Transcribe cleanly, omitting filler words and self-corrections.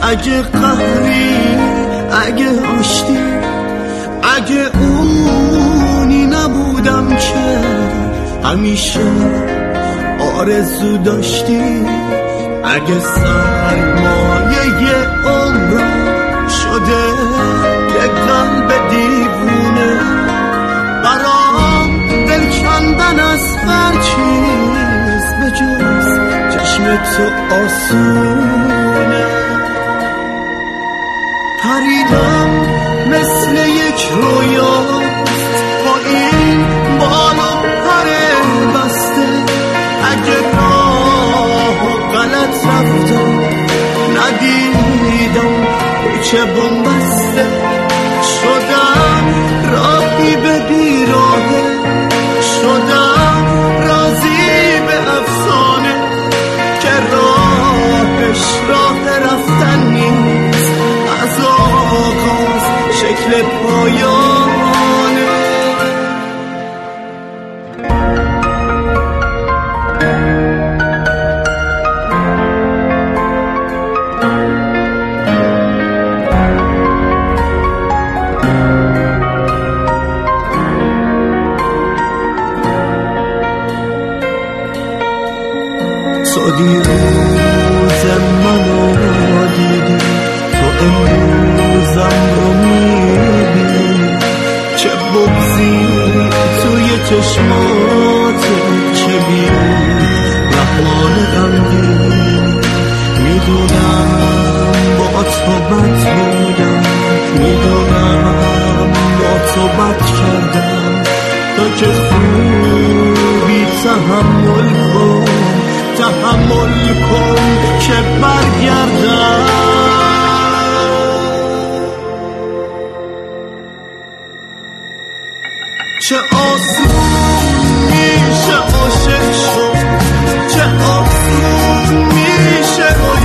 اگه قهری، اگه آشتی، اگه اونی نبودم که همیشه آرزو داشتی، اگه سرمایه عمرم شده یه قلب دیوونه، برام دل کندن از هر چیز به جز چشم تو آسونه. پریدم مثل یک رویا با این بال و پر بسته، اگه راه و غلط رفتم ندیدم چه بنبسته، شدم راهی به بیراهه، شدم رازی به افسانه که راهش راه رفتن نیست، از آغاز شکل پایانه. تو دیروز منو دیدی، تو امروزم رو میبینی، چه بغضی توی چشماتو، چه بیرون رحمان غمگینی. میدونم با تو بد بودم، میدونم با تو بد کردم، تو که خوبی تحمل کن، تحمل کن که برگردم. چه آسون میشه عاشق شد، چه آسون میشه